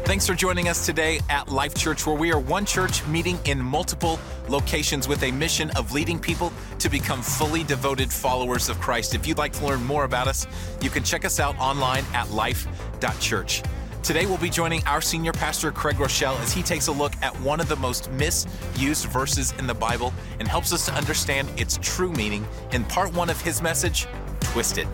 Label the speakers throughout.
Speaker 1: Thanks for joining us today at Life Church, where we are one church meeting in multiple locations with a mission of leading people to become fully devoted followers of Christ. If you'd like to learn more about us, you can check us out online at life.church. Today, we'll be joining our senior pastor, Craig Rochelle, as he takes a look at one of the most misused verses in the Bible and helps us to understand its true meaning in part one of his message, Twisted.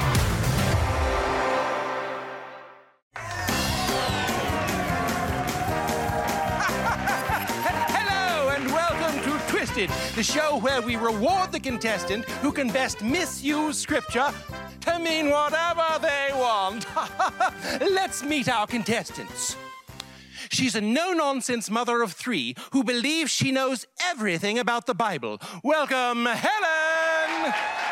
Speaker 2: The show where we reward the contestant who can best misuse scripture to mean whatever they want. Let's meet our contestants. She's a no-nonsense mother of three who believes she knows everything about the Bible. Welcome, Helen!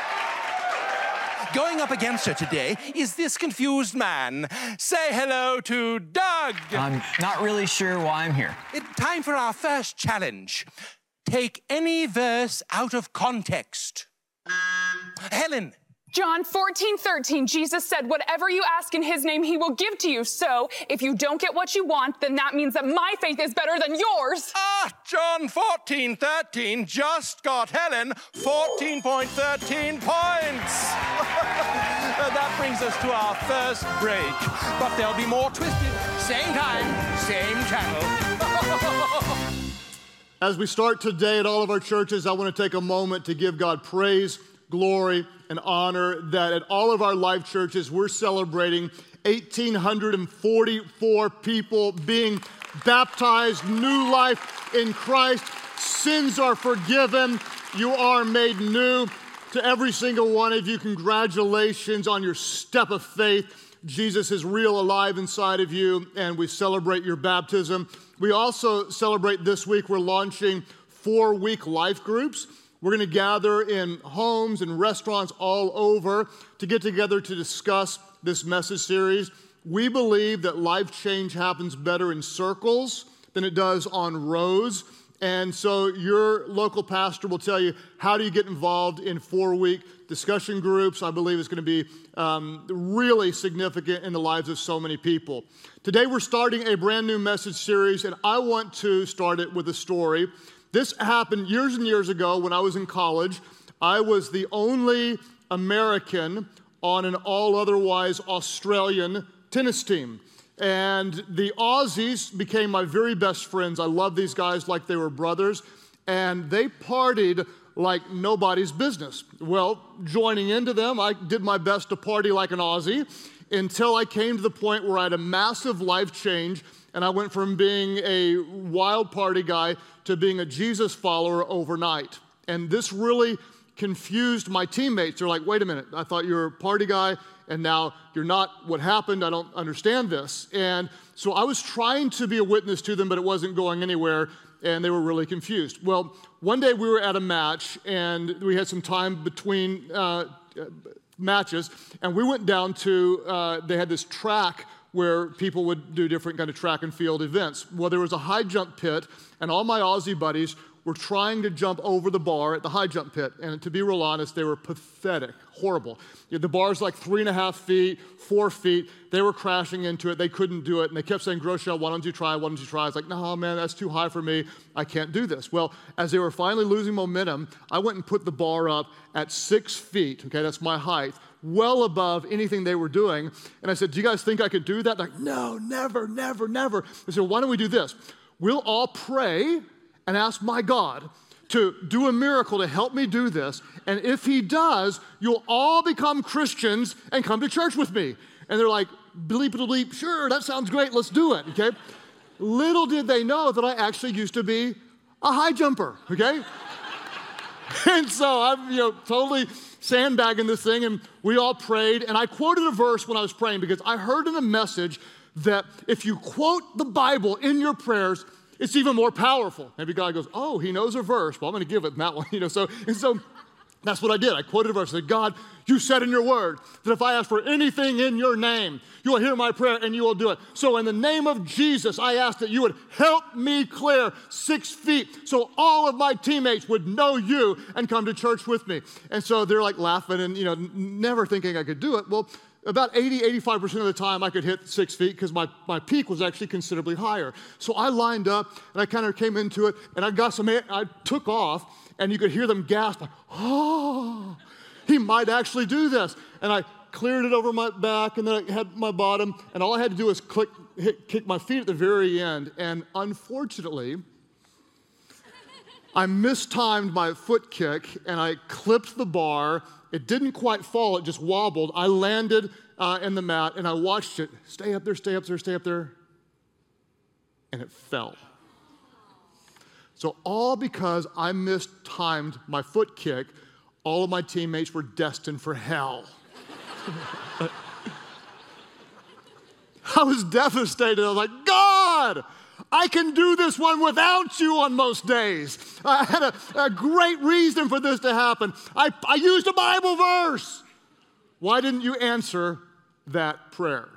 Speaker 2: Going up against her today is this confused man. Say hello to Doug.
Speaker 3: I'm not really sure why I'm here.
Speaker 2: It's time for our first challenge. Take any verse out of context. Helen.
Speaker 4: John 14:13, Jesus said, whatever you ask in his name, he will give to you. So if you don't get what you want, then that means that my faith is better than yours.
Speaker 2: John 14:13 just got Helen 14.13 points. That brings us to our first break. But there'll be more Twisted. Same time, same channel.
Speaker 5: As we start today at all of our churches, I want to take a moment to give God praise, glory, and honor that at all of our Life churches, we're celebrating 1,844 people being baptized, new life in Christ. Sins are forgiven. You are made new. To every single one of you, congratulations on your step of faith. Jesus is real, alive inside of you, and we celebrate your baptism. We also celebrate this week, we're launching 4-week life groups. We're going to gather in homes and restaurants all over to get together to discuss this message series. We believe that life change happens better in circles than it does on rows. And so your local pastor will tell you, how do you get involved in 4-week discussion groups? I believe it's going to be really significant in the lives of so many people. Today we're starting a brand new message series, and I want to start it with a story. This happened years and years ago when I was in college. I was the only American on an all otherwise Australian tennis team. And the Aussies became my very best friends. I love these guys like they were brothers. And they partied like nobody's business. Well, joining into them, I did my best to party like an Aussie until I came to the point where I had a massive life change. And I went from being a wild party guy to being a Jesus follower overnight. And this really confused my teammates. They're like, wait a minute, I thought you were a party guy, and now you're not. What happened? I don't understand this. And so I was trying to be a witness to them, but it wasn't going anywhere, and they were really confused. Well, one day we were at a match, and we had some time between matches, and we went down to, they had this track where people would do different kind of track and field events. Well, there was a high jump pit, and all my Aussie buddies were trying to jump over the bar at the high jump pit. And to be real honest, they were pathetic, horrible. The bar's like 3.5 feet, 4 feet. They were crashing into it. They couldn't do it. And they kept saying, Groeschel, why don't you try? Why don't you try? I was like, no, man, that's too high for me. I can't do this. Well, as they were finally losing momentum, I went and put the bar up at 6 feet. Okay, that's my height, well above anything they were doing. And I said, do you guys think I could do that? They're like, no, never, never, never. I said, why don't we do this? We'll all pray and ask my God to do a miracle to help me do this. And if he does, you'll all become Christians and come to church with me. And they're like, bleep, bleep, sure, that sounds great, let's do it, okay? Little did they know that I actually used to be a high jumper, okay? And so I'm, totally sandbagging this thing, and we all prayed, and I quoted a verse when I was praying because I heard in a message that if you quote the Bible in your prayers, it's even more powerful. Maybe God goes, oh, he knows a verse. Well, I'm going to give it that one. So that's what I did. I quoted a verse. I said, God, you said in your word that if I ask for anything in your name, you will hear my prayer and you will do it. So in the name of Jesus, I ask that you would help me clear 6 feet so all of my teammates would know you and come to church with me. And so they're like laughing and, never thinking I could do it. Well, about 85% of the time I could hit 6 feet because my peak was actually considerably higher. So I lined up and I kind of came into it and I got some air, I took off and you could hear them gasp, like, oh, he might actually do this. And I cleared it over my back and then I had my bottom and all I had to do was kick my feet at the very end. And unfortunately, I mistimed my foot kick and I clipped the bar. It didn't quite fall, it just wobbled. I landed in the mat and I watched it. Stay up there, stay up there, stay up there. And it fell. So all because I mistimed my foot kick, all of my teammates were destined for hell. I was devastated. I was like, God, I can do this one without you on most days. I had a great reason for this to happen. I used a Bible verse. Why didn't you answer that prayer?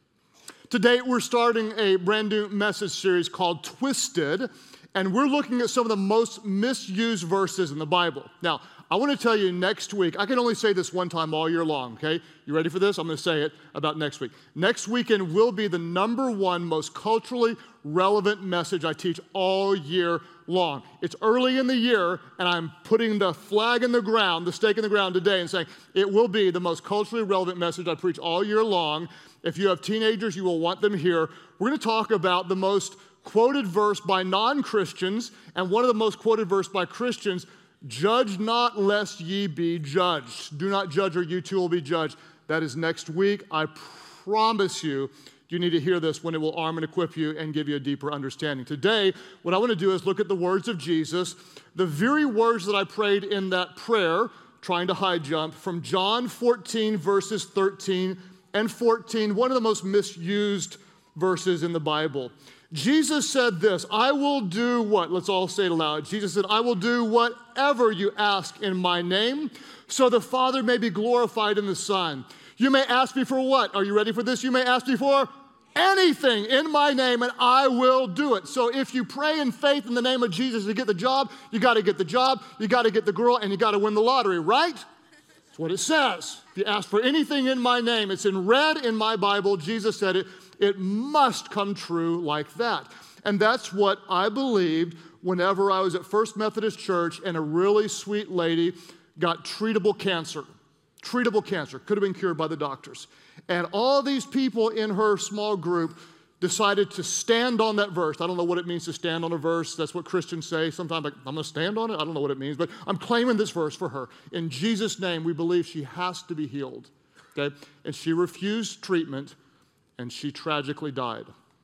Speaker 5: Today, we're starting a brand new message series called Twisted, and we're looking at some of the most misused verses in the Bible. Now, I want to tell you next week, I can only say this one time all year long, okay? You ready for this? I'm going to say it about next week. Next weekend will be the #1 most culturally relevant message I teach all year long. It's early in the year, and I'm putting the flag in the ground, the stake in the ground today and saying it will be the most culturally relevant message I preach all year long. If you have teenagers, you will want them here. We're going to talk about the most quoted verse by non-Christians and one of the most quoted verse by Christians. Judge not lest ye be judged. Do not judge or you too will be judged. That is next week. I promise you, you need to hear this when it will arm and equip you and give you a deeper understanding. Today, what I want to do is look at the words of Jesus, the very words that I prayed in that prayer, trying to high jump, from John 14, verses 13 and 14, one of the most misused verses in the Bible. Jesus said this, I will do what? Let's all say it aloud. Jesus said, I will do whatever you ask in my name, so the Father may be glorified in the Son. You may ask me for what? Are you ready for this? You may ask me for anything in my name, and I will do it. So if you pray in faith in the name of Jesus to get the job, you got to get the job, you got to get the girl, and you got to win the lottery, right? That's what it says. If you ask for anything in my name, it's in red in my Bible. Jesus said it. It must come true like that. And that's what I believed whenever I was at First Methodist Church and a really sweet lady got treatable cancer. Treatable cancer. Could have been cured by the doctors. And all these people in her small group decided to stand on that verse. I don't know what it means to stand on a verse. That's what Christians say. Sometimes like, I'm going to stand on it. I don't know what it means, but I'm claiming this verse for her. In Jesus' name, we believe she has to be healed. Okay? And she refused treatment, and she tragically died.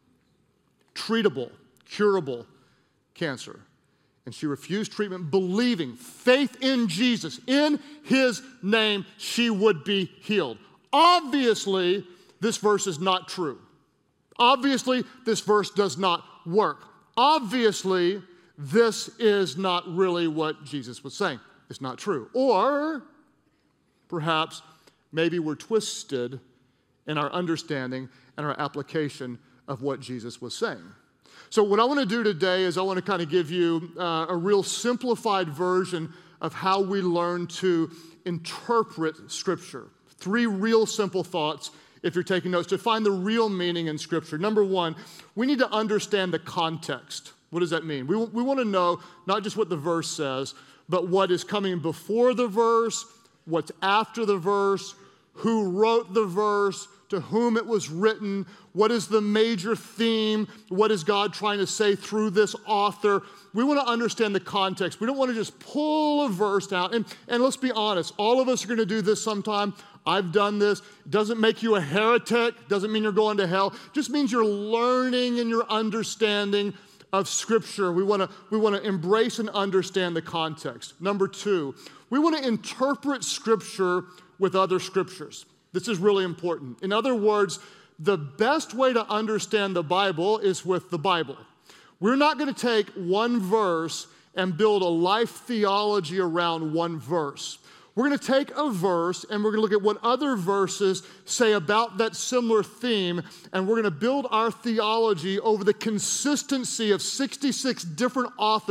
Speaker 5: Treatable, curable cancer. And she refused treatment, believing, faith in Jesus, in his name, she would be healed. Obviously, this verse is not true. Obviously, this verse does not work. Obviously, this is not really what Jesus was saying. It's not true. Or perhaps maybe we're twisted in our understanding and our application of what Jesus was saying. So what I want to do today is I want to kind of give you a real simplified version of how we learn to interpret Scripture. 3 real simple thoughts, if you're taking notes, to find the real meaning in Scripture. Number 1, we need to understand the context. What does that mean? We want to know not just what the verse says, but what is coming before the verse, what's after the verse, who wrote the verse, to whom it was written, what is the major theme, what is God trying to say through this author. We want to understand the context. We don't want to just pull a verse out. And let's be honest, all of us are going to do this sometime. I've done this. It doesn't make you a heretic. Doesn't mean you're going to hell. It just means you're learning and you're understanding of Scripture. We want to embrace and understand the context. Number 2, we want to interpret Scripture with other Scriptures. This is really important. In other words, the best way to understand the Bible is with the Bible. We're not going to take one verse and build a life theology around one verse. We're going to take a verse and we're going to look at what other verses say about that similar theme, and we're going to build our theology over the consistency of 66 different authors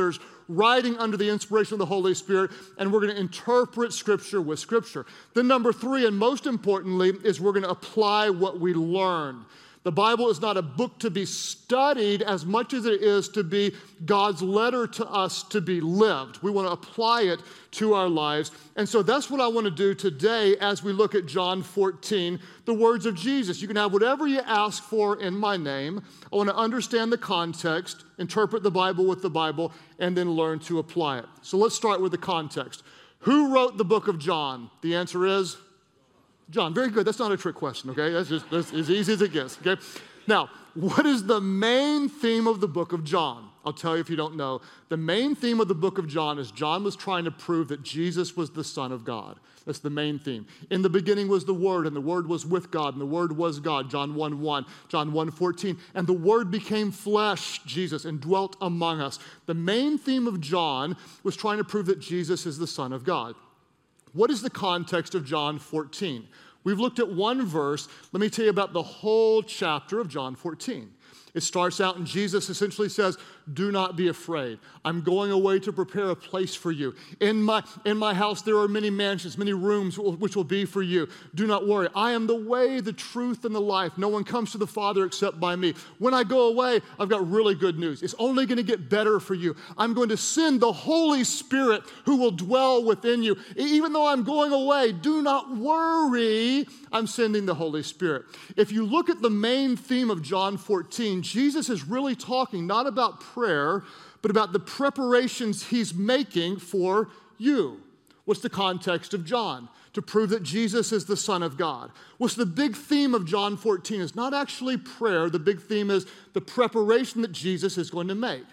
Speaker 5: writing under the inspiration of the Holy Spirit, and we're going to interpret Scripture with Scripture. Then number three, and most importantly, is we're going to apply what we learn. The Bible is not a book to be studied as much as it is to be God's letter to us to be lived. We want to apply it to our lives. And so that's what I want to do today as we look at John 14, the words of Jesus. You can have whatever you ask for in my name. I want to understand the context, interpret the Bible with the Bible, and then learn to apply it. So let's start with the context. Who wrote the book of John? The answer is John. Very good. That's not a trick question, okay? That's as easy as it gets, okay? Now, what is the main theme of the book of John? I'll tell you if you don't know. The main theme of the book of John is John was trying to prove that Jesus was the Son of God. That's the main theme. In the beginning was the Word, and the Word was with God, and the Word was God, John 1:1, John 1:14. And the Word became flesh, Jesus, and dwelt among us. The main theme of John was trying to prove that Jesus is the Son of God. What is the context of John 14? We've looked at one verse. Let me tell you about the whole chapter of John 14. It starts out and Jesus essentially says, do not be afraid. I'm going away to prepare a place for you. In my house there are many mansions, many rooms which will be for you. Do not worry. I am the way, the truth, and the life. No one comes to the Father except by me. When I go away, I've got really good news. It's only going to get better for you. I'm going to send the Holy Spirit who will dwell within you. Even though I'm going away, do not worry. I'm sending the Holy Spirit. If you look at the main theme of John 14, Jesus is really talking not about prayer, but about the preparations he's making for you. What's the context of John? To prove that Jesus is the Son of God. What's the big theme of John 14? It's not actually prayer. The big theme is the preparation that Jesus is going to make.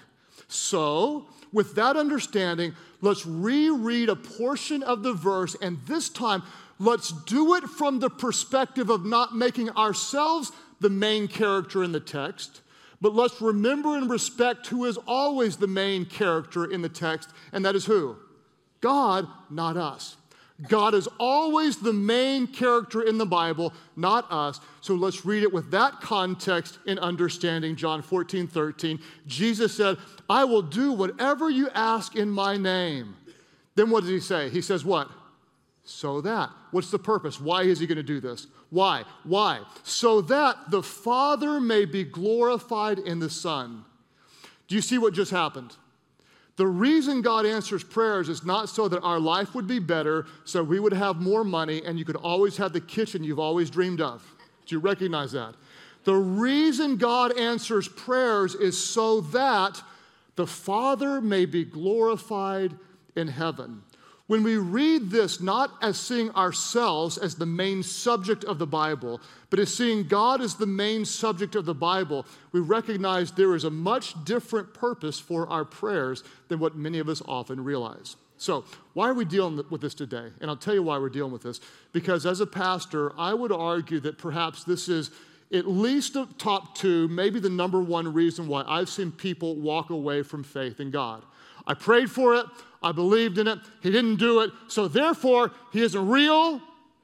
Speaker 5: So, with that understanding, let's reread a portion of the verse, and this time, let's do it from the perspective of not making ourselves the main character in the text, but let's remember and respect who is always the main character in the text, and that is who? God, not us. God is always the main character in the Bible, not us. So let's read it with that context in understanding John 14:13. Jesus said, I will do whatever you ask in my name. Then what does he say? He says what? So that. What's the purpose? Why is he going to do this? Why? Why? So that the Father may be glorified in the Son. Do you see what just happened? The reason God answers prayers is not so that our life would be better, so we would have more money, and you could always have the kitchen you've always dreamed of. Do you recognize that? The reason God answers prayers is so that the Father may be glorified in heaven. When we read this, not as seeing ourselves as the main subject of the Bible, but as seeing God as the main subject of the Bible, we recognize there is a much different purpose for our prayers than what many of us often realize. So, why are we dealing with this today? And I'll tell you why we're dealing with this. Because as a pastor, I would argue that perhaps this is at least the top two, maybe the number one reason why I've seen people walk away from faith in God. I prayed for it. I believed in it. He didn't do it. So therefore, he isn't real,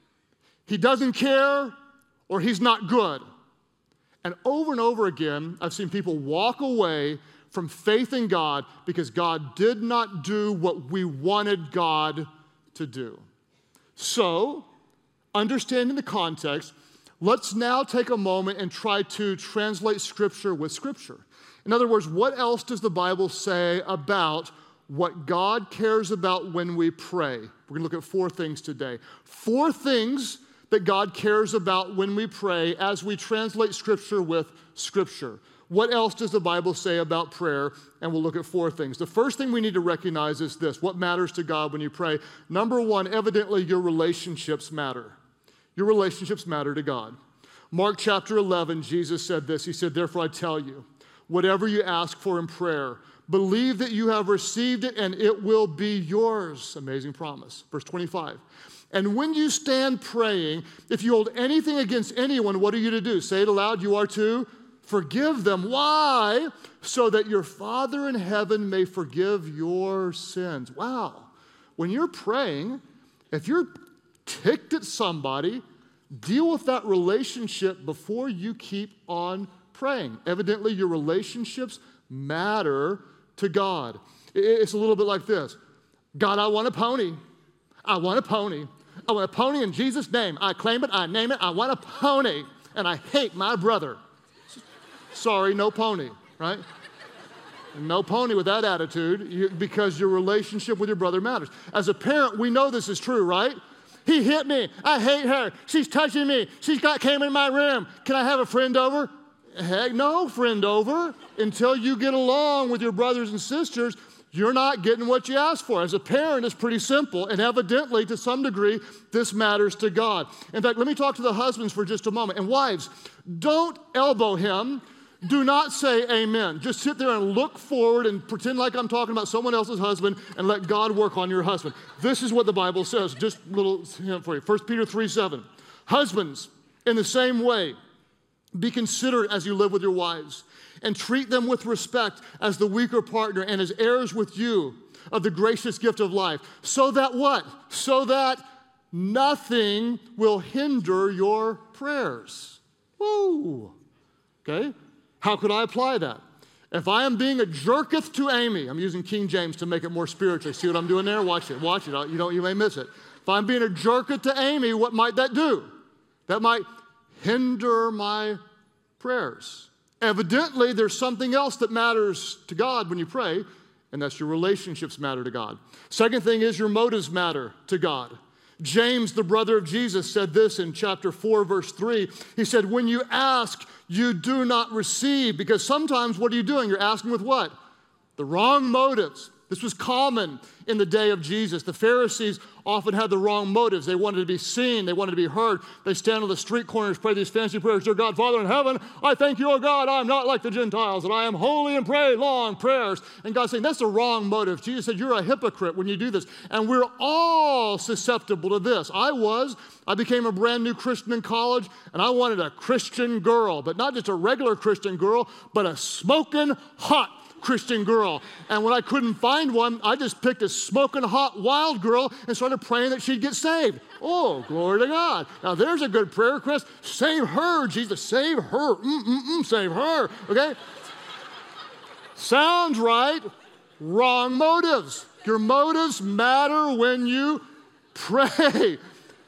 Speaker 5: he doesn't care, or he's not good. And over again, I've seen people walk away from faith in God because God did not do what we wanted God to do. So, understanding the context, let's now take a moment and try to translate Scripture with Scripture. In other words, what else does the Bible say about what God cares about when we pray? We're going to look at 4 things today. 4 things that God cares about when we pray as we translate Scripture with Scripture. What else does the Bible say about prayer? And we'll look at 4 things. The first thing we need to recognize is this. What matters to God when you pray? Number 1, evidently your relationships matter. Your relationships matter to God. Mark chapter 11, Jesus said this. He said, therefore I tell you, whatever you ask for in prayer, believe that you have received it and it will be yours. Amazing promise. Verse 25. And when you stand praying, if you hold anything against anyone, what are you to do? Say it aloud. You are to forgive them. Why? So that your Father in heaven may forgive your sins. Wow. When you're praying, if you're ticked at somebody, deal with that relationship before you keep on praying. Evidently, your relationships matter to God. It's a little bit like this. God, I want a pony. I want a pony. I want a pony in Jesus' name. I claim it. I name it. I want a pony. And I hate my brother. Sorry, no pony, right? No pony with that attitude because your relationship with your brother matters. As a parent, we know this is true, right? He hit me. I hate her. She's touching me. Came in my room. Can I have a friend over? Heck no, friend over. Until you get along with your brothers and sisters, you're not getting what you asked for. As a parent, it's pretty simple, and evidently, to some degree, this matters to God. In fact, let me talk to the husbands for just a moment. And wives, don't elbow him. Do not say amen. Just sit there and look forward and pretend like I'm talking about someone else's husband and let God work on your husband. This is what the Bible says. Just a little hint for you. 1 Peter 3:7. Husbands, in the same way, be considerate as you live with your wives and treat them with respect as the weaker partner and as heirs with you of the gracious gift of life. So that what? So that nothing will hinder your prayers. Woo. Okay? How could I apply that? If I am being a jerketh to Amy, I'm using King James to make it more spiritual. See what I'm doing there? Watch it. Watch it. You may miss it. If I'm being a jerketh to Amy, what might that do? That might hinder my prayers. Evidently, there's something else that matters to God when you pray, and that's your relationships matter to God. Second thing is your motives matter to God. James, the brother of Jesus, said this in chapter 4, verse 3. He said, when you ask, you do not receive. Because sometimes what are you doing? You're asking with what? The wrong motives. This was common in the day of Jesus. The Pharisees often had the wrong motives. They wanted to be seen. They wanted to be heard. They stand on the street corners, pray these fancy prayers. Dear God, Father in heaven, I thank you, O God, I'm not like the Gentiles, and I am holy and pray long prayers. And God's saying, that's the wrong motive. Jesus said, you're a hypocrite when you do this. And we're all susceptible to this. I became a brand new Christian in college, and I wanted a Christian girl, but not just a regular Christian girl, but a smoking hot Christian girl. And when I couldn't find one, I just picked a smoking hot wild girl and started praying that she'd get saved. Oh, glory to God. Now there's a good prayer request. Save her, Jesus, save her. Save her, okay? Sounds right. Wrong motives. Your motives matter when you pray.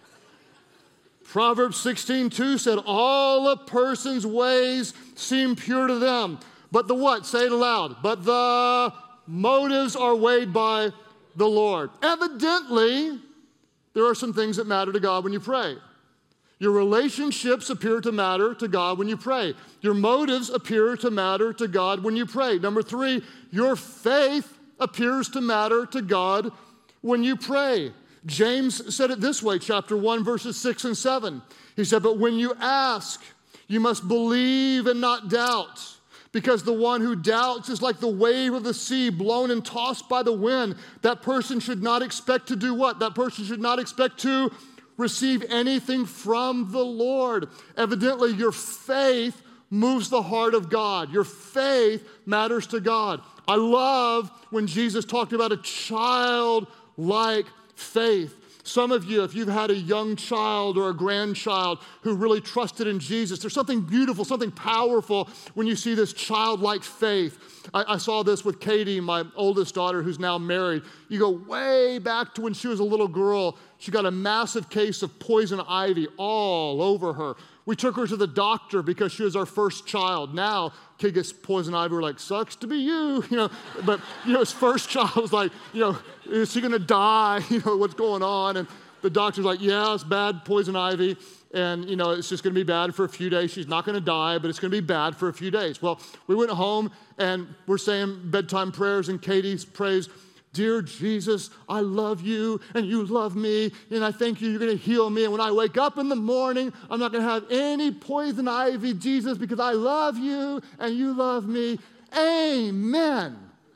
Speaker 5: Proverbs 16:2 said, all a person's ways seem pure to them. But the what? Say it aloud. But the motives are weighed by the Lord. Evidently, there are some things that matter to God when you pray. Your relationships appear to matter to God when you pray. Your motives appear to matter to God when you pray. Number 3, your faith appears to matter to God when you pray. James said it this way, chapter 1, verses 6 and 7. He said, but when you ask, you must believe and not doubt. Because the one who doubts is like the wave of the sea blown and tossed by the wind. That person should not expect to do what? That person should not expect to receive anything from the Lord. Evidently, your faith moves the heart of God. Your faith matters to God. I love when Jesus talked about a childlike faith. Some of you, if you've had a young child or a grandchild who really trusted in Jesus, there's something beautiful, something powerful when you see this childlike faith. I saw this with Katie, my oldest daughter, who's now married. You go way back to when she was a little girl. She got a massive case of poison ivy all over her. We took her to the doctor because she was our first child. Now, kid gets poison ivy, we're like, sucks to be you, But, his first child was like, is she gonna die? What's going on? And the doctor's like, yeah, it's bad poison ivy. And, it's just gonna be bad for a few days. She's not gonna die, but it's gonna be bad for a few days. Well, we went home and we're saying bedtime prayers, and Katie prays, dear Jesus, I love you and you love me, and I thank you're going to heal me. And when I wake up in the morning, I'm not going to have any poison ivy, Jesus, because I love you and you love me. Amen.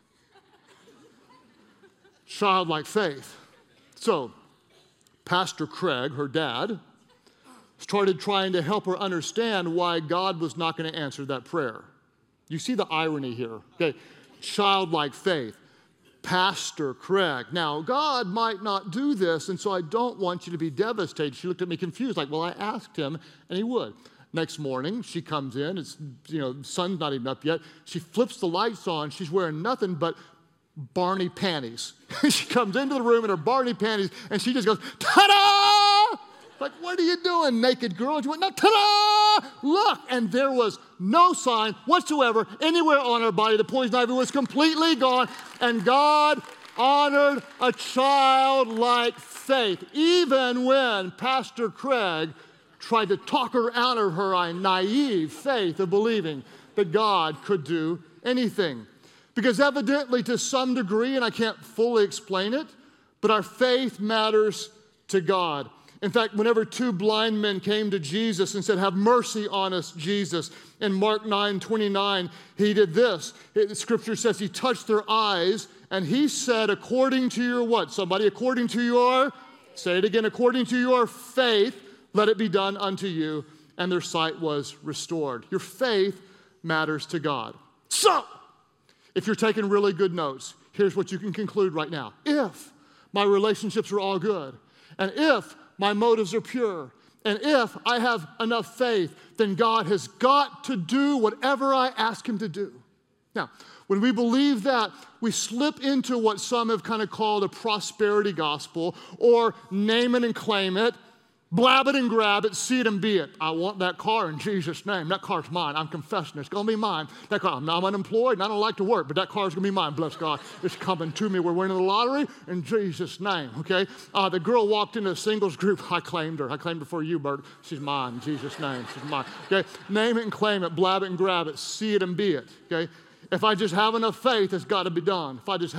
Speaker 5: Childlike faith. So, Pastor Craig, her dad, started trying to help her understand why God was not going to answer that prayer. You see the irony here, okay? Childlike faith. Pastor Craig. Now, God might not do this, and so I don't want you to be devastated. She looked at me confused, like, well, I asked him, and he would. Next morning, she comes in. It's, sun's not even up yet. She flips the lights on. She's wearing nothing but Barney panties. She comes into the room in her Barney panties, and she just goes, ta-da! Like, what are you doing, naked girl? And she went, no, ta-da! Look! And there was no sign whatsoever anywhere on her body. The poison ivy was completely gone, and God honored a childlike faith, even when Pastor Craig tried to talk her out of her naive faith of believing that God could do anything. Because evidently, to some degree, and I can't fully explain it, but our faith matters to God. In fact, whenever two blind men came to Jesus and said, have mercy on us, Jesus, in Mark 9:29, he did this. The scripture says he touched their eyes, and he said, according to your what? Somebody, according to your, say it again, according to your faith, let it be done unto you, and their sight was restored. Your faith matters to God. So, if you're taking really good notes, here's what you can conclude right now. If my relationships are all good, and if my motives are pure, and if I have enough faith, then God has got to do whatever I ask him to do. Now, when we believe that, we slip into what some have kind of called a prosperity gospel, or name it and claim it, blab it and grab it, see it and be it. I want that car in Jesus' name. That car's mine. I'm confessing it's going to be mine. That car, I'm unemployed and I don't like to work, but that car's going to be mine. Bless God. It's coming to me. We're winning the lottery in Jesus' name, okay? The girl walked into a singles group. I claimed her. I claimed her for you, Bert. She's mine in Jesus' name. She's mine, okay? Name it and claim it. Blab it and grab it. See it and be it, okay? If I just have enough faith, it's got to be done. If I just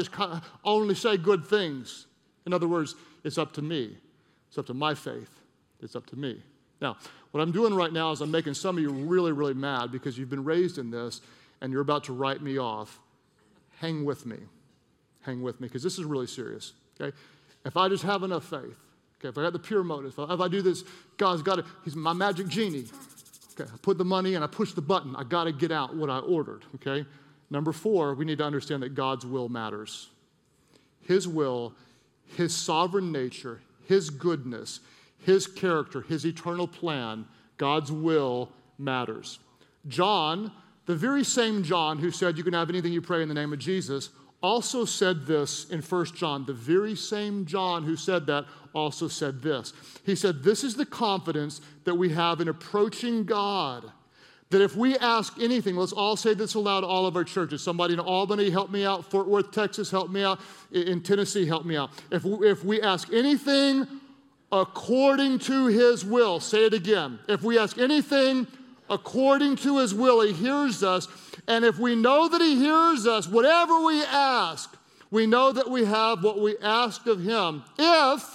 Speaker 5: only say good things, in other words, it's up to me. It's up to my faith. It's up to me. Now, what I'm doing right now is I'm making some of you really, really mad because you've been raised in this and you're about to write me off. Hang with me. Hang with me, because this is really serious, okay? If I just have enough faith, okay, if I got the pure motive, if I do this, God's got it. He's my magic genie. Okay, I put the money in, I push the button. I got to get out what I ordered, okay? Number 4, we need to understand that God's will matters. His will, his sovereign nature, his goodness, his character, his eternal plan, God's will matters. John, the very same John who said you can have anything you pray in the name of Jesus, also said this in 1 John. The very same John who said that also said this. He said, this is the confidence that we have in approaching God, that if we ask anything, let's all say this aloud, all of our churches. Somebody in Albany, help me out. Fort Worth, Texas, help me out. In Tennessee, help me out. If we ask anything according to his will, say it again. If we ask anything according to his will, he hears us. And if we know that he hears us, whatever we ask, we know that we have what we ask of him. If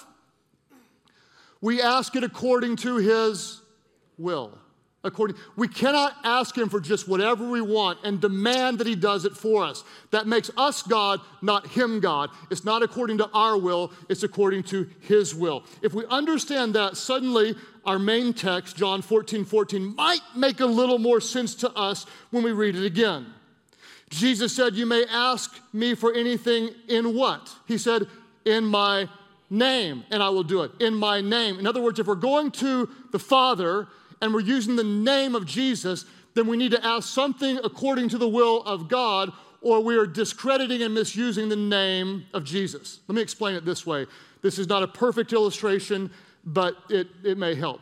Speaker 5: we ask it according to his will. We cannot ask him for just whatever we want and demand that he does it for us. That makes us God, not him God. It's not according to our will, it's according to his will. If we understand that, suddenly our main text, John 14:14, might make a little more sense to us when we read it again. Jesus said, you may ask me for anything in what? He said, in my name, and I will do it. In my name. In other words, if we're going to the Father and we're using the name of Jesus, then we need to ask something according to the will of God, or we are discrediting and misusing the name of Jesus. Let me explain it this way. This is not a perfect illustration, but it may help.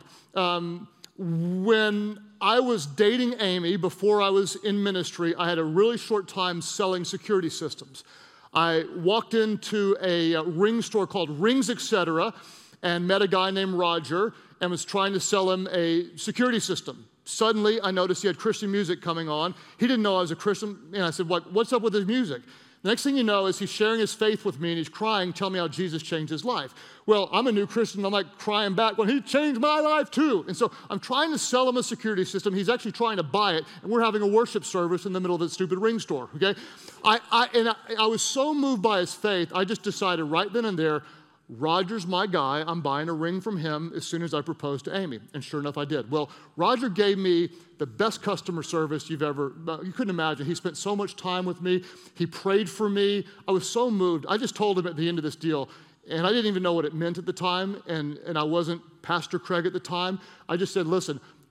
Speaker 5: When I was dating Amy, before I was in ministry, I had a really short time selling security systems. I walked into a ring store called Rings Etc. and met a guy named Roger and was trying to sell him a security system. Suddenly, I noticed he had Christian music coming on. He didn't know I was a Christian, and I said, what's up with his music? The next thing you know is he's sharing his faith with me, and he's crying, telling me how Jesus changed his life. Well, I'm a new Christian. I'm like crying back, well, he changed my life too. And so I'm trying to sell him a security system. He's actually trying to buy it, and we're having a worship service in the middle of that stupid ring store, okay? I was so moved by his faith, I just decided right then and there, Roger's my guy. I'm buying a ring from him as soon as I proposed to Amy. And sure enough, I did. Well, Roger gave me the best customer service you couldn't imagine. He spent so much time with me. He prayed for me. I was so moved. I just told him at the end of this deal, and I didn't even know what it meant at the time, and I wasn't Pastor Craig at the time. I just said, listen,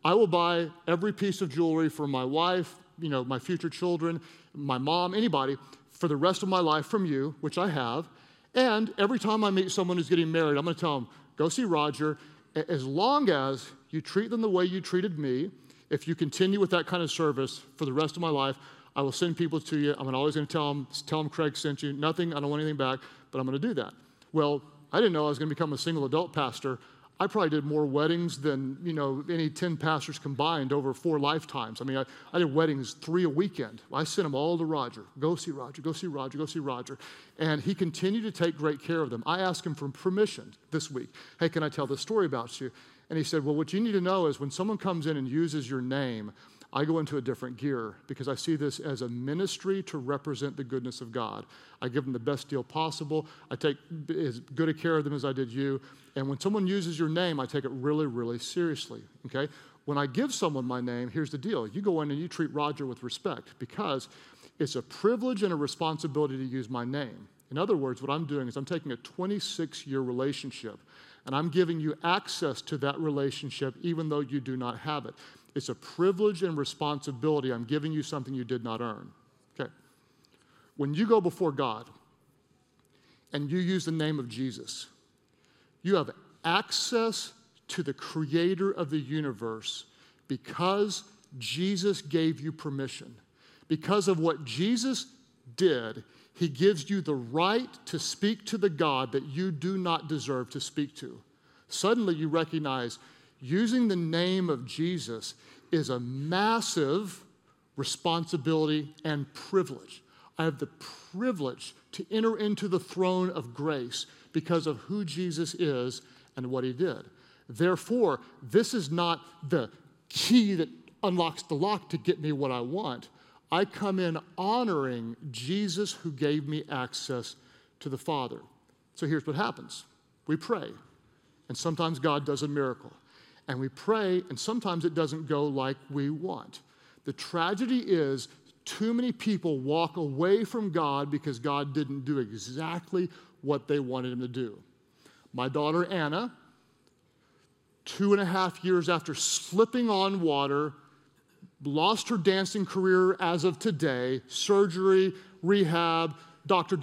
Speaker 5: I will buy every piece of jewelry for my wife, my future children, my mom, anybody, for the rest of my life from you, which I have. And every time I meet someone who's getting married, I'm going to tell them, go see Roger. As long as you treat them the way you treated me, if you continue with that kind of service for the rest of my life, I will send people to you. I'm always going to tell them Craig sent you. Nothing, I don't want anything back, but I'm going to do that. Well, I didn't know I was going to become a single adult pastor. I probably did more weddings than, any 10 pastors combined over 4 lifetimes. I mean, I did weddings 3 a weekend. I sent them all to Roger. Go see Roger, go see Roger, go see Roger. And he continued to take great care of them. I asked him for permission this week. Hey, can I tell this story about you? And he said, well, what you need to know is when someone comes in and uses your name, I go into a different gear because I see this as a ministry to represent the goodness of God. I give them the best deal possible. I take as good a care of them as I did you. And when someone uses your name, I take it really, really seriously, okay? When I give someone my name, here's the deal. You go in and you treat Roger with respect because it's a privilege and a responsibility to use my name. In other words, what I'm doing is I'm taking a 26-year relationship and I'm giving you access to that relationship even though you do not have it. It's a privilege and responsibility. I'm giving you something you did not earn. Okay. When you go before God and you use the name of Jesus, you have access to the creator of the universe because Jesus gave you permission. Because of what Jesus did, he gives you the right to speak to the God that you do not deserve to speak to. Suddenly you recognize using the name of Jesus is a massive responsibility and privilege. I have the privilege to enter into the throne of grace because of who Jesus is and what he did. Therefore, this is not the key that unlocks the lock to get me what I want. I come in honoring Jesus who gave me access to the Father. So here's what happens. We pray, and sometimes God does a miracle. And we pray, and sometimes it doesn't go like we want. The tragedy is too many people walk away from God because God didn't do exactly what they wanted him to do. My daughter Anna, 2.5 years after slipping on water, lost her dancing career as of today, surgery, rehab, doctor,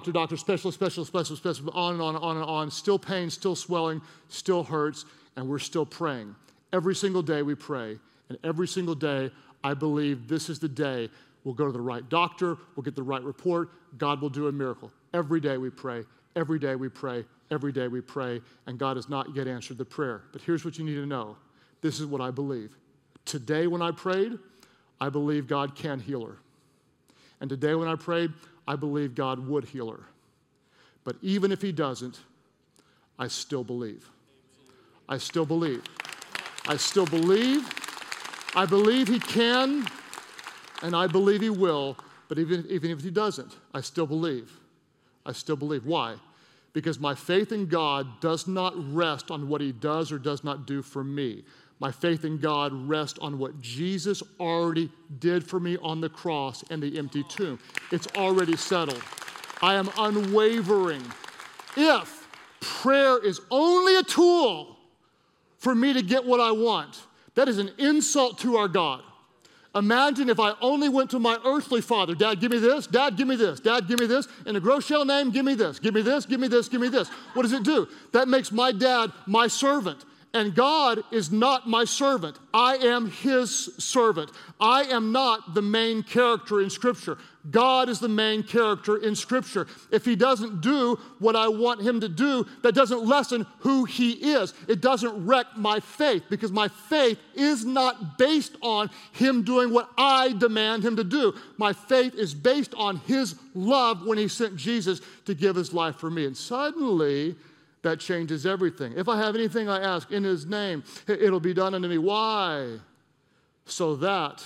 Speaker 5: specialist, on and on, still pain, still swelling, still hurts, and we're still praying. Every single day we pray, and every single day I believe this is the day we'll go to the right doctor, we'll get the right report, God will do a miracle. Every day we pray, every day we pray, every day we pray, and God has not yet answered the prayer. But here's what you need to know. This is what I believe. Today when I prayed, I believe God can heal her. And today when I prayed, I believe God would heal her. But even if he doesn't, I still believe. I still believe. I still believe. I believe he can, and I believe he will, but even if he doesn't, I still believe. I still believe. Why? Because my faith in God does not rest on what he does or does not do for me. My faith in God rests on what Jesus already did for me on the cross and the empty tomb. It's already settled. I am unwavering. If prayer is only a tool for me to get what I want, that is an insult to our God. Imagine if I only went to my earthly father, Dad, give me this, Dad, give me this, Dad, give me this, in a gross shell name, give me this, give me this, give me this, give me this. What does it do? That makes my dad my servant. And God is not my servant. I am his servant. I am not the main character in Scripture. God is the main character in Scripture. If he doesn't do what I want him to do, that doesn't lessen who he is. It doesn't wreck my faith because my faith is not based on him doing what I demand him to do. My faith is based on his love when he sent Jesus to give his life for me. And suddenly, that changes everything. If I have anything I ask in his name, it'll be done unto me. Why? So that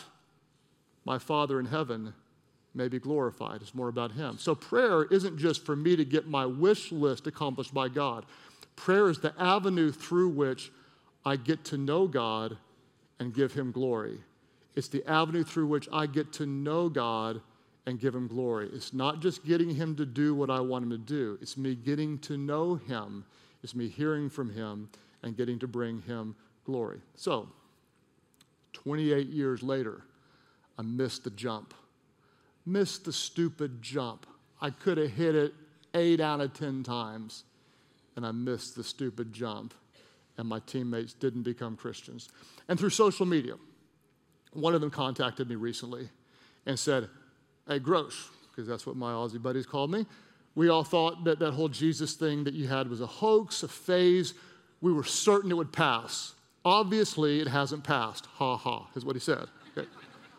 Speaker 5: my Father in heaven may be glorified. It's more about him. So prayer isn't just for me to get my wish list accomplished by God. Prayer is the avenue through which I get to know God and give him glory. It's the avenue through which I get to know God and give him glory. It's not just getting him to do what I want him to do. It's me getting to know him. It's me hearing from him and getting to bring him glory. So, 28 years later, I missed the jump. Missed the stupid jump. I could have hit it 8 out of 10 times, and I missed the stupid jump, and my teammates didn't become Christians. And through social media, one of them contacted me recently and said, hey, Grosh, because that's what my Aussie buddies called me, we all thought that that whole Jesus thing that you had was a hoax, a phase. We were certain it would pass. Obviously, it hasn't passed. Ha ha, is what he said. Okay.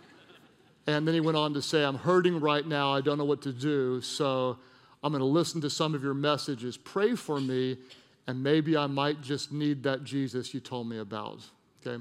Speaker 5: And then he went on to say, I'm hurting right now. I don't know what to do. So I'm going to listen to some of your messages. Pray for me, and maybe I might just need that Jesus you told me about. Okay?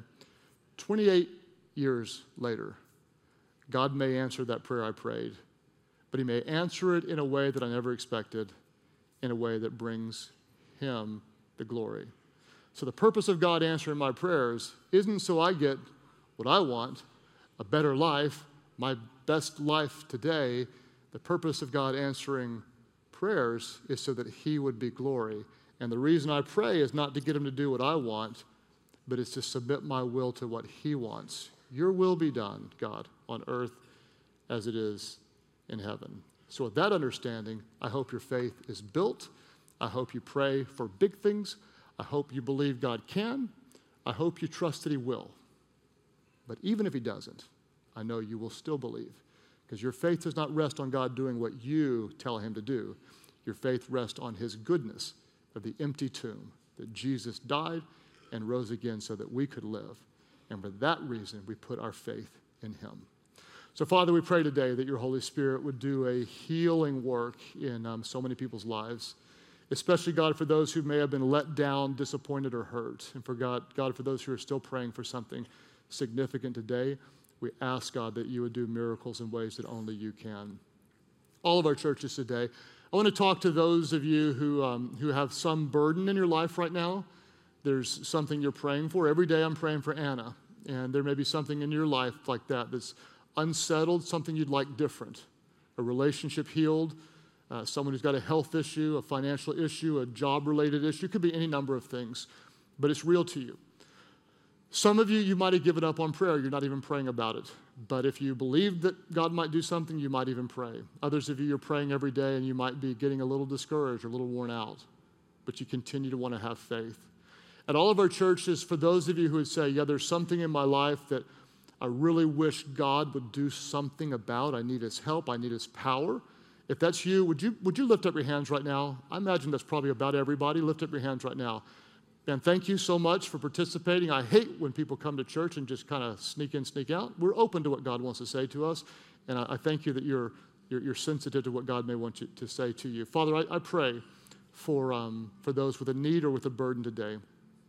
Speaker 5: 28 years later, God may answer that prayer I prayed, but he may answer it in a way that I never expected, in a way that brings him the glory. So the purpose of God answering my prayers isn't so I get what I want, a better life, my best life today. The purpose of God answering prayers is so that he would be glory. And the reason I pray is not to get him to do what I want, but it's to submit my will to what he wants. Your will be done, God, on earth as it is in heaven. So with that understanding, I hope your faith is built. I hope you pray for big things. I hope you believe God can. I hope you trust that he will. But even if he doesn't, I know you will still believe, because your faith does not rest on God doing what you tell him to do. Your faith rests on his goodness of the empty tomb, that Jesus died and rose again so that we could live. And for that reason, we put our faith in him. So, Father, we pray today that your Holy Spirit would do a healing work in so many people's lives, especially, God, for those who may have been let down, disappointed, or hurt. And for God, for those who are still praying for something significant today, we ask, God, that you would do miracles in ways that only you can. All of our churches today, I want to talk to those of you who have some burden in your life right now. There's something you're praying for. Every day I'm praying for Anna, and there may be something in your life like that that's unsettled, something you'd like different, a relationship healed, someone who's got a health issue, a financial issue, a job-related issue. It could be any number of things, but it's real to you. Some of you, you might have given up on prayer. You're not even praying about it. But if you believe that God might do something, you might even pray. Others of you, you're praying every day, and you might be getting a little discouraged or a little worn out, but you continue to want to have faith. At all of our churches, for those of you who would say, yeah, there's something in my life that I really wish God would do something about. I need his help. I need his power. If that's you, would you lift up your hands right now? I imagine that's probably about everybody. Lift up your hands right now. And thank you so much for participating. I hate when people come to church and just kind of sneak in, sneak out. We're open to what God wants to say to us, and I thank you that you're sensitive to what God may want you to say to you. Father, I pray for those with a need or with a burden today.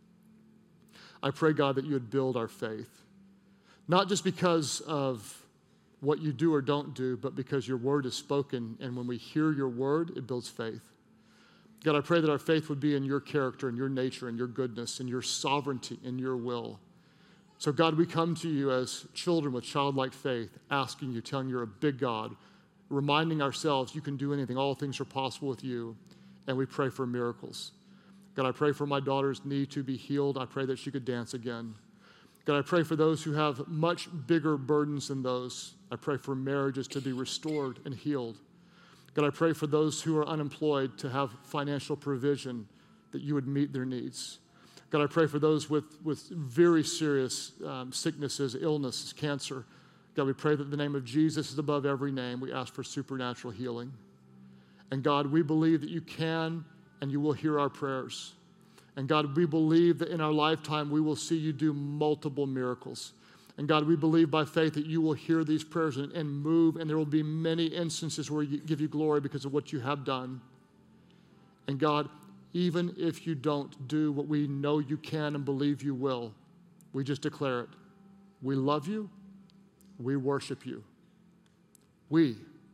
Speaker 5: I pray, God, that you would build our faith, not just because of what you do or don't do, but because your word is spoken, and when we hear your word, it builds faith. God, I pray that our faith would be in your character and your nature and your goodness and your sovereignty and your will. So, God, we come to you as children with childlike faith, asking you, telling you're a big God, reminding ourselves you can do anything. All things are possible with you, and we pray for miracles. God, I pray for my daughter's knee to be healed. I pray that she could dance again. God, I pray for those who have much bigger burdens than those. I pray for marriages to be restored and healed. God, I pray for those who are unemployed to have financial provision, that you would meet their needs. God, I pray for those with very serious sicknesses, illnesses, cancer. God, we pray that the name of Jesus is above every name. We ask for supernatural healing. And God, we believe that you can and you will hear our prayers. And God, we believe that in our lifetime we will see you do multiple miracles. And God, we believe by faith that you will hear these prayers and move, and there will be many instances where you give you glory because of what you have done. And God, even if you don't do what we know you can and believe you will, we just declare it. We love you. We worship you. We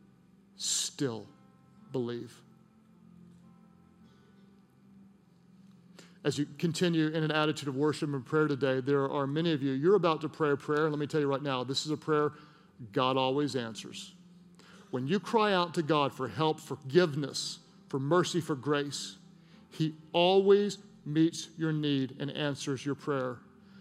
Speaker 5: still believe. As you continue in an attitude of worship and prayer today, there are many of you, you're about to pray a prayer. Let me tell you right now, this is a prayer God always answers. When you cry out to God for help, forgiveness, for mercy, for grace, he always meets your need and answers your prayer.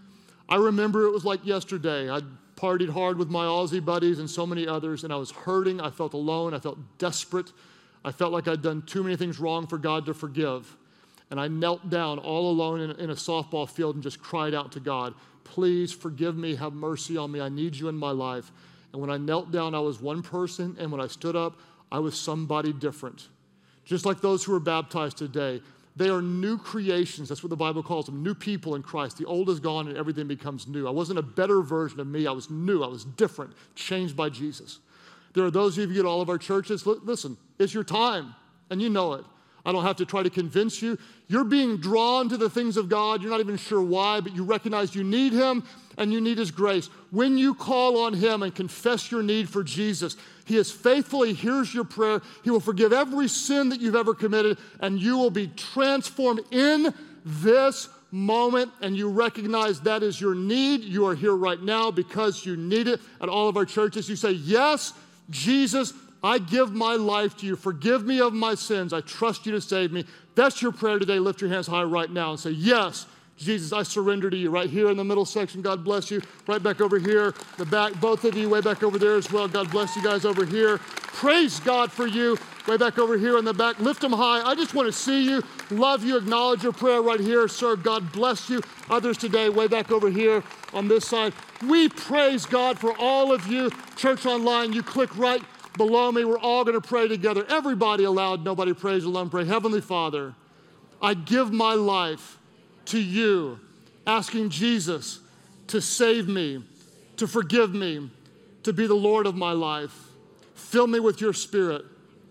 Speaker 5: I remember it was like yesterday. I'd partied hard with my Aussie buddies and so many others, and I was hurting. I felt alone. I felt desperate. I felt like I'd done too many things wrong for God to forgive. And I knelt down all alone in a softball field and just cried out to God, please forgive me, have mercy on me. I need you in my life. And when I knelt down, I was one person, and when I stood up, I was somebody different. Just like those who are baptized today, they are new creations. That's what the Bible calls them, new people in Christ. The old is gone and everything becomes new. I wasn't a better version of me. I was new. I was different, changed by Jesus. There are those of you at all of our churches, listen, it's your time, and you know it. I don't have to try to convince you. You're being drawn to the things of God. You're not even sure why, but you recognize you need Him and you need His grace. When you call on Him and confess your need for Jesus, He is faithful. He hears your prayer. He will forgive every sin that you've ever committed, and you will be transformed in this moment, and you recognize that is your need. You are here right now because you need it. At all of our churches, you say, yes, Jesus, I give my life to you. Forgive me of my sins. I trust you to save me. That's your prayer today. Lift your hands high right now and say, yes, Jesus, I surrender to you. Right here in the middle section, God bless you. Right back over here, the back, both of you, way back over there as well. God bless you guys over here. Praise God for you. Way back over here in the back. Lift them high. I just want to see you, love you, acknowledge your prayer right here, sir. God bless you. Others today, way back over here on this side. We praise God for all of you. Church Online, you click right below me. We're all going to pray together. Everybody aloud, nobody prays alone. Pray, Heavenly Father, I give my life to you, asking Jesus to save me, to forgive me, to be the Lord of my life. Fill me with your Spirit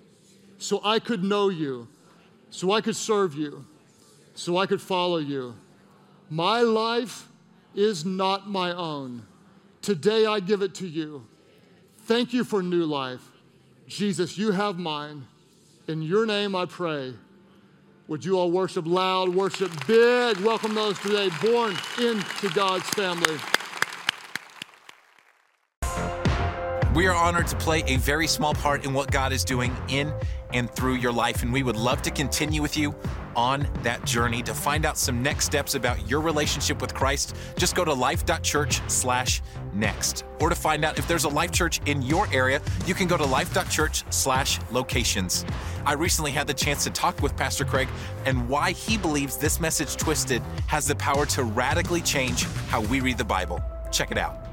Speaker 5: so I could know you, so I could serve you, so I could follow you. My life is not my own. Today I give it to you. Thank you for new life. Jesus, you have mine. In your name I pray. Would you all worship loud, worship big? Welcome those today born into God's family.
Speaker 1: We are honored to play a very small part in what God is doing in and through your life, and we would love to continue with you on that journey. To find out some next steps about your relationship with Christ, just go to life.church/next. Or to find out if there's a Life Church in your area, you can go to life.church/locations. I recently had the chance to talk with Pastor Craig and why he believes this message, Twisted, has the power to radically change how we read the Bible. Check it out.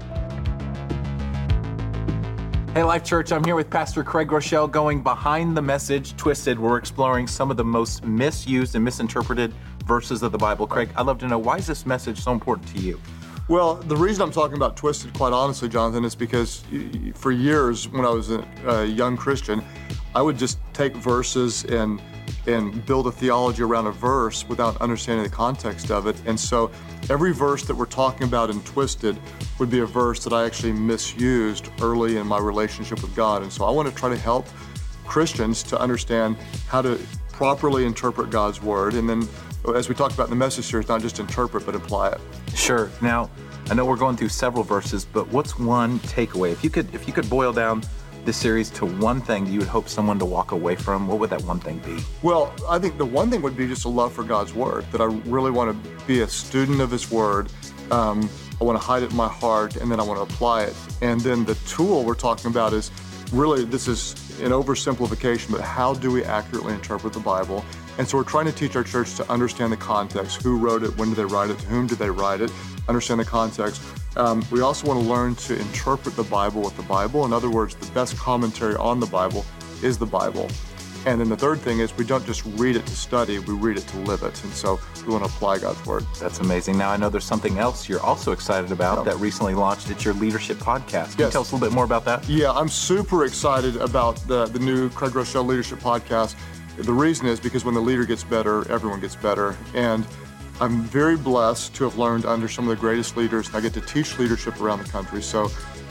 Speaker 1: Hey, Life Church, I'm here with Pastor Craig Groeschel going behind the message, Twisted. We're exploring some of the most misused and misinterpreted verses of the Bible. Craig, I'd love to know, why is this message so important to you?
Speaker 5: Well, the reason I'm talking about Twisted, quite honestly, Jonathan, is because for years when I was a young Christian, I would just take verses and build a theology around a verse without understanding the context of it. And so every verse that we're talking about in Twisted would be a verse that I actually misused early in my relationship with God. And so I want to try to help Christians to understand how to properly interpret God's word. And then, as we talked about in the message series, not just interpret, but apply it.
Speaker 1: Sure. Now, I know we're going through several verses, but what's one takeaway? If you could boil down this series to one thing you would hope someone to walk away from, what would that one thing be?
Speaker 5: Well, I think the one thing would be just a love for God's word, that I really want to be a student of his word. I want to hide it in my heart, and then I want to apply it. And then the tool we're talking about is really, this is an oversimplification, but how do we accurately interpret the Bible? And so we're trying to teach our church to understand the context. Who wrote it? When did they write it? To whom did they write it? Understand the context. We also want to learn to interpret the Bible with the Bible. In other words, the best commentary on the Bible is the Bible. And then the third thing is we don't just read it to study, we read it to live it. And so we want to apply God's word.
Speaker 1: That's amazing. Now, I know there's something else you're also excited about that recently launched. It's your leadership podcast. Can you tell us a little bit more about that?
Speaker 5: Yeah, I'm super excited about the new Craig Groeschel Leadership Podcast. The reason is because when the leader gets better, everyone gets better. And I'm very blessed to have learned under some of the greatest leaders. I get to teach leadership around the country. So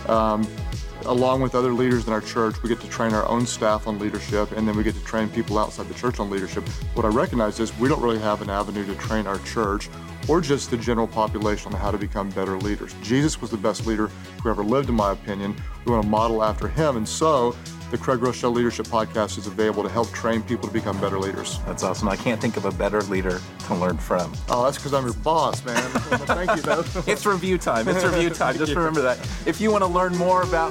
Speaker 5: along with other leaders in our church, we get to train our own staff on leadership, and then we get to train people outside the church on leadership. What I recognize is we don't really have an avenue to train our church or just the general population on how to become better leaders. Jesus was the best leader who ever lived, in my opinion. We want to model after him. And so the Craig Groeschel Leadership Podcast is available to help train people to become better leaders.
Speaker 1: That's awesome. I can't think of a better leader to learn from.
Speaker 5: Oh, that's because I'm your boss, man. Thank you, though.
Speaker 1: It's review time. It's review time. Just remember that. If you want to learn more about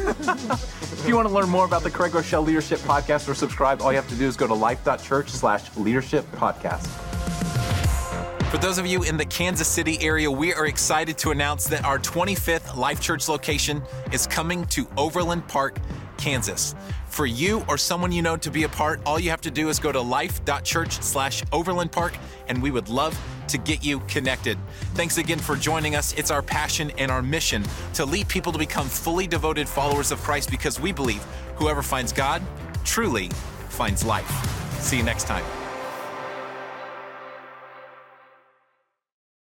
Speaker 1: the Craig Groeschel Leadership Podcast or subscribe, all you have to do is go to life.church/leadership podcast. For those of you in the Kansas City area, we are excited to announce that our 25th Life Church location is coming to Overland Park, Kansas. For you or someone you know to be a part, all you have to do is go to life.church/Overland Park, and we would love to get you connected. Thanks again for joining us. It's our passion and our mission to lead people to become fully devoted followers of Christ, because we believe whoever finds God truly finds life. See you next time.